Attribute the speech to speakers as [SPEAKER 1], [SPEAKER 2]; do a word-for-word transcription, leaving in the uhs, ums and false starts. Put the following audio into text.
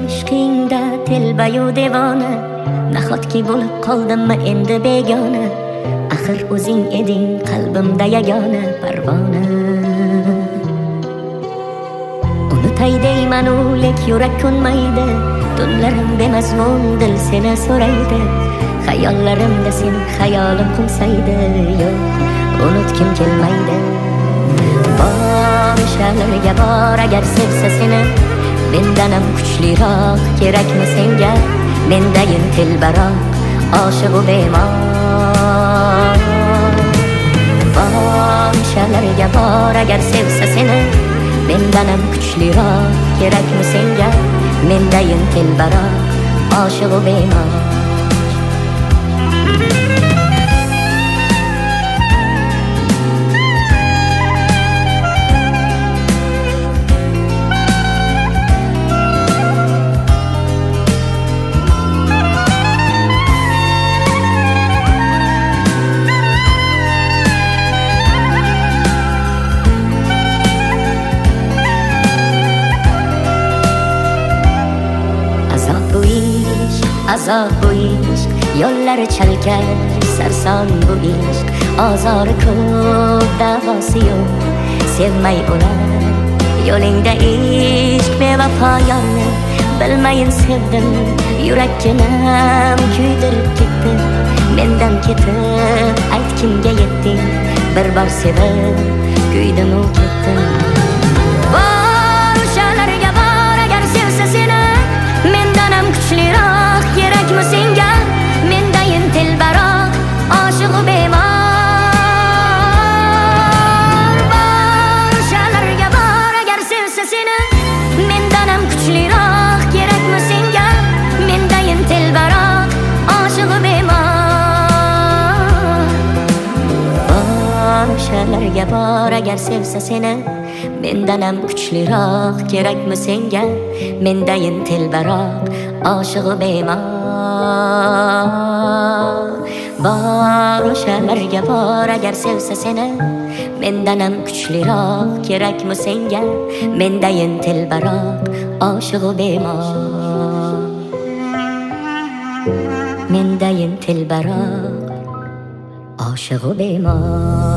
[SPEAKER 1] ishqingda telbayu devona, nahotki bo'lib qoldimmi endi begona. Axir o'zing eding qalbimda yagona parvona. Unutay deymanu lek yurak ko'nmaydi, tunlarim bemazmun dil seni so'raydi. Xayollarimda sen xayolim qumsaydi, yo'q unutkim kelmaydi. Bor shalarga bor agar sevsa seni, mendan ham kuchliroq kerakmi senga? Mendayin telbaroq oshiq u bemor. Bor shalarga bor agar sevsa seni, mendan ham kuchliroq kerakmi senga? Mendayin telbaroq oshiq u bemor. Azob bu ishq, yo'llari chalkar, sarson bu ishq. Ozori ko'p, davosi yo'q, sevmay o'lar yo'lingda ishq. Bevafo yorni bilmayin sevdim, yurakkinam kuydirib ketdi. Mendan ketib ayt kimga yetding, bir bor sevib kuydim u ketdim. Bor o'shalarga bor agar sevsa seni, mendan ham kuchliroq kerakmi senga? Mendayin telbaroq oshiq u bemor. Bor shalarga bor agar sevsa seni, mendan ham kuchliroq kerakmi senga? Mendayin telbaroq oshiq u bemor. Bor shalarga bor agar sevsa seni, mendan ham kuchliroq kerakmi senga? Mendayin telbaroq oshiq u bemor. Bor o'shalarga bor agar sevsa seni, mendan ham kuchliroq kerakmi senga? Mendayin telbaroq oshiq u bemor. Mendayin telbaroq oshiq u bemor.